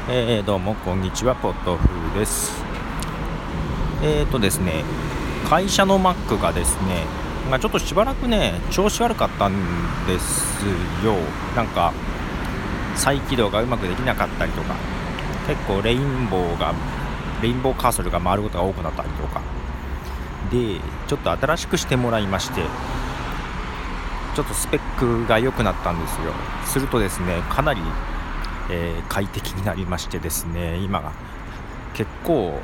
どうもこんにちは、ポトフです。ですね、会社の Mac がですね、ちょっとしばらくね調子悪かったんですよ。なんか再起動がうまくできなかったりとか、結構レインボーカーソルが回ることが多くなったりとかで、ちょっと新しくしてもらいまして、ちょっとスペックが良くなったんですよ。するとですね、かなり快適になりましてですね、今結構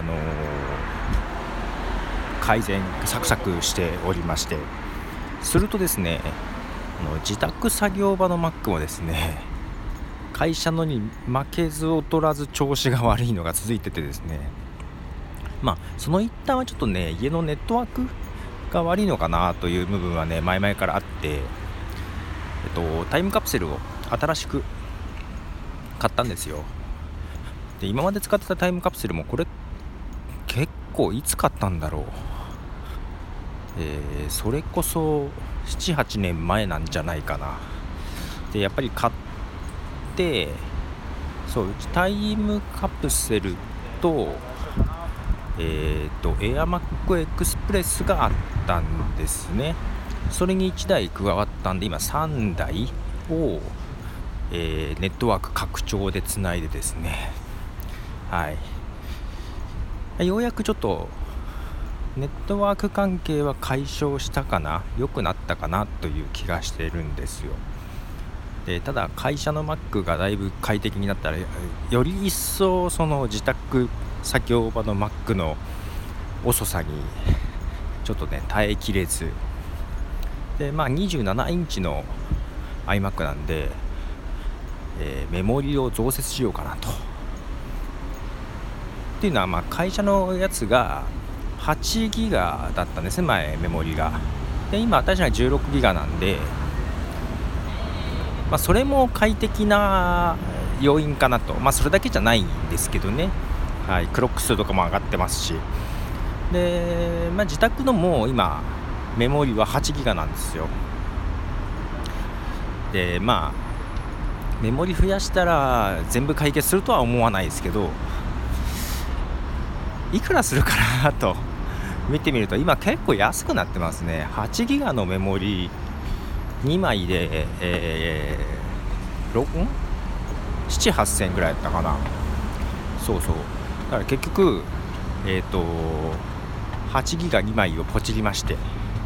改善サクサクしておりまして、するとですね、自宅作業場の Mac もですね、会社のに負けず劣らず調子が悪いのが続いててですね、その一端はちょっとね、家のネットワークが悪いのかなという部分はね、前々からあって、タイムカプセルを新しく買ったんですよ。で、今まで使ってたタイムカプセルもこれ結構いつ買ったんだろう、それこそ 7,8 年前なんじゃないかな。でやっぱり買って、そうタイムカプセルとエアマックエクスプレスがあったんですね。それに1台加わったんで、今3台を、ネットワーク拡張でつないでですね、ようやくちょっとネットワーク関係は解消したかな、良くなったかなという気がしているんですよ。でただ会社の Mac がだいぶ快適になったら、より一層その自宅作業場の Mac の遅さにちょっとね耐えきれずで、27インチの iMac なんで、メモリを増設しようかなと。っていうのは、会社のやつが8ギガだったんですね、前メモリが。で今私は16ギガなんで、それも快適な要因かなと。それだけじゃないんですけどね、クロック数とかも上がってますし、で、自宅のもう今メモリは8ギガなんですよ。でメモリ増やしたら全部解決するとは思わないですけど、いくらするかなと見てみると、今結構安くなってますね。8ギガのメモリ2枚で、7、8,000円ぐらいだったかな。そうだから結局8ギガ2枚をポチりまして、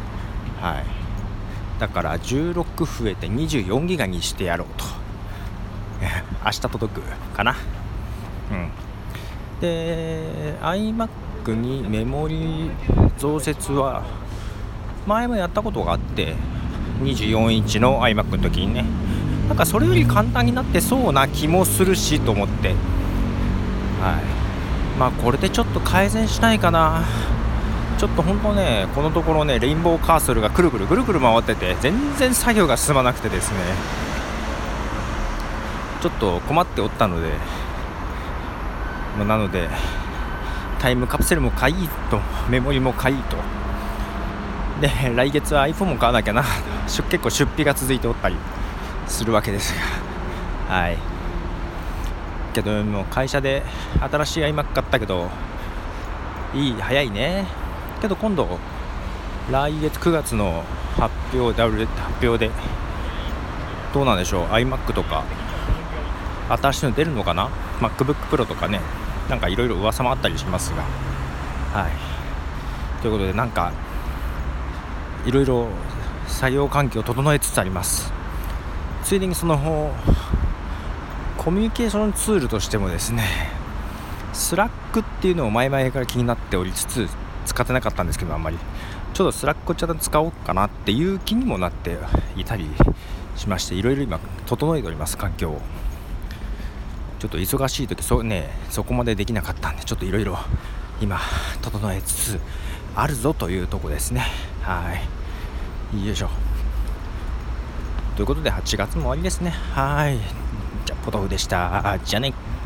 だから16増えて24ギガにしてやろうと明日届くかな。で iMac にメモリ増設は前もやったことがあって、24インチの iMac の時にね、それより簡単になってそうな気もするしと思って、これでちょっと改善しないかな。ちょっと本当ね、このところね、レインボーカーソルがぐるぐる回ってて、全然作業が進まなくてですね、ちょっと困っておったので、なのでタイムカプセルも買いと、メモリも買いと、で来月は iPhone も買わなきゃな結構出費が続いておったりするわけですが、けどもう会社で新しい iMac 買ったけど、早いね。けど今度来月9月の発表でどうなんでしょう、 iMac とか新しいの出るのかな。 MacBook Pro とかね、いろいろ噂もあったりしますが、ということでいろいろ作業環境を整えつつあります。ついでにそのコミュニケーションツールとしてもですね、スラックっていうのを前々から気になっておりつつ使ってなかったんですけど、あんまりちょっとスラックをちゃんと使おうかなっていう気にもなっていたりしまして、いろいろ今整えております、環境を。ちょっと忙しい時そこまでできなかったんで、ちょっといろいろ今整えつつあるぞというとこですね。よいしょ。ということで8月も終わりですね。じゃあポトフでした。じゃあね。